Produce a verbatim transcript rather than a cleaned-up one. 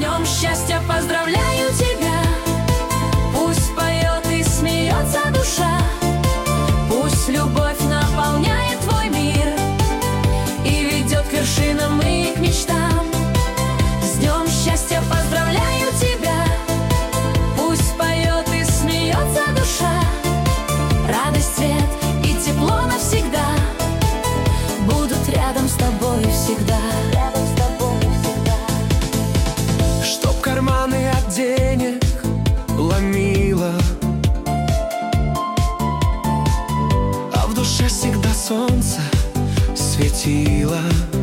днем счастья поздравляю тебя. Пусть поет и смеется душа, пусть любовь наполняет твой мир и ведет к вершинам и к мечтам. С днем счастья поздравляю тебя. Пусть поет и смеется душа, радость, свет и тепло навсегда будут рядом с тобой всегда. Рядом с тобой всегда. Чтоб карманы от денег ломило, а в душе всегда солнце светило.